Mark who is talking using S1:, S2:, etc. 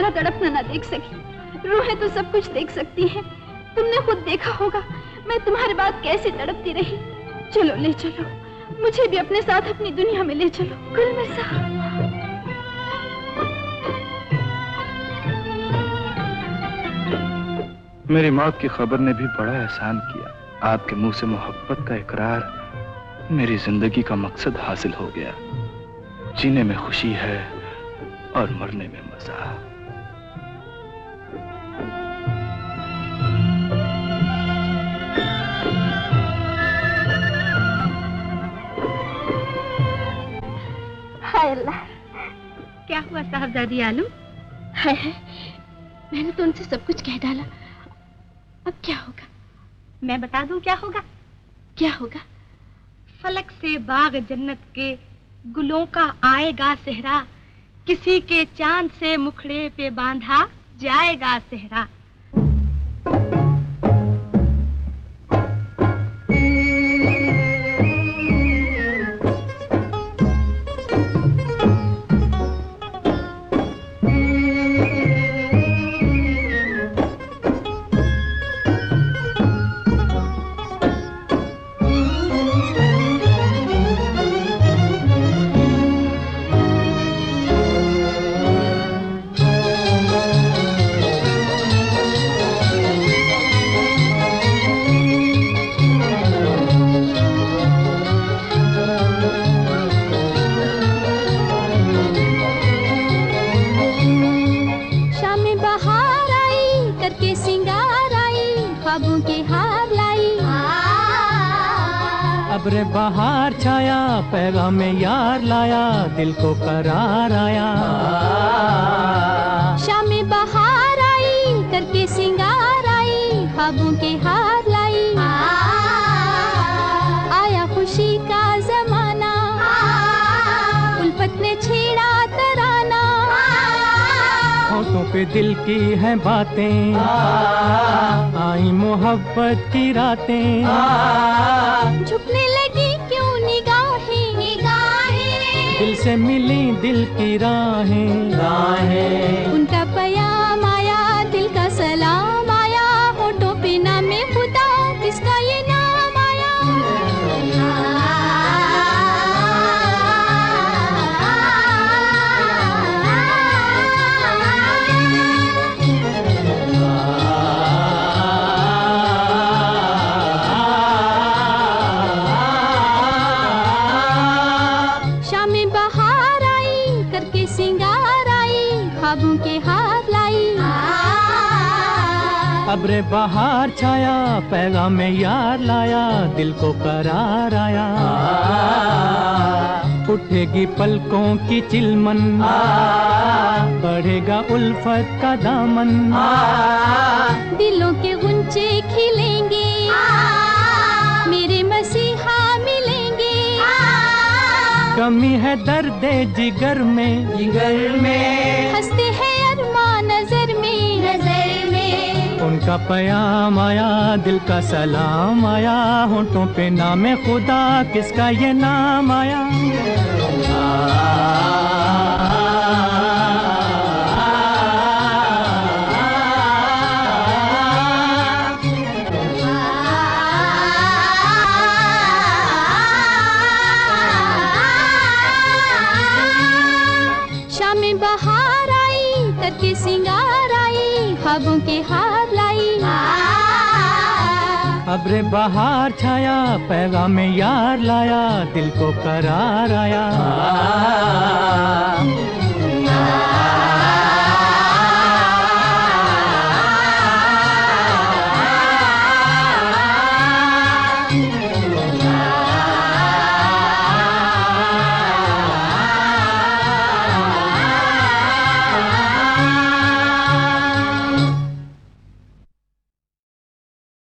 S1: मेरा तड़पना ना देख सकी। रूहें तो सब कुछ देख सकती हैं। तुमने खुद देखा होगा मैं तुम्हारे बाद कैसे तड़पती रही। चलो ले चलो, मुझे भी अपने साथ अपनी दुनिया में ले चलो। गुलमिर्ज़ा।
S2: मेरी मौत की खबर ने भी बड़ा एहसान किया। आपके मुंह से मोहब्बत का इकरार मेरी जिंदगी का मकसद हासिल हो गया। जीने में खुशी है और मरने में मजा।
S1: हाय अल्लाह।
S3: क्या हुआ साहबजादी आलू?
S1: हाय हाय, मैंने तो उनसे सब कुछ कह डाला। अब क्या होगा?
S3: मैं बता दूं क्या होगा?
S1: क्या होगा?
S3: फलक से बाग जन्नत के गुलों का आएगा सेहरा, किसी के चांद से मुखड़े पे बांधा जाएगा सेहरा।
S4: अब्रे बहार छाया, पैगाम में यार लाया, दिल को करार आया।
S1: शाम में बहार आई करके सिंगार आई, ख्वाबों के हार लाई। आया खुशी का जमाना, उल्फत ने छेड़ा तराना।
S4: होठों पे दिल की हैं बातें, आई मोहब्बत की रातें।
S1: झुकने लगी क्यों निगाहें, निगाहें।
S4: दिल से मिली दिल की राहें, राहें।
S1: उनका प्याम आया, दिल का सलाम आया। होठों पे नामे खुदा, किसका ये नाम आया। के हाथ लाई।
S4: अब्रे बहार छाया, पैगाम में यार लाया, दिल को करार आया। उठेगी पलकों की चिलमन, बढ़ेगा उल्फत का दामन।
S1: दिलों के गुंचे खिलेंगे, मेरे मसीहा मिलेंगे।
S4: कमी है दर्द जिगर में, जिगर में।
S1: हंसते हैं अरमान नजर में, नजर में।
S4: उनका प्याम आया, दिल का सलाम आया। होठों पे नामे खुदा, किसका ये नाम आया।
S1: बहार आई करके सिंगार आई, ख्वाबों के हार लाई।
S4: अब्रे बहार छाया, पैगाम में यार लाया, दिल को करार आया।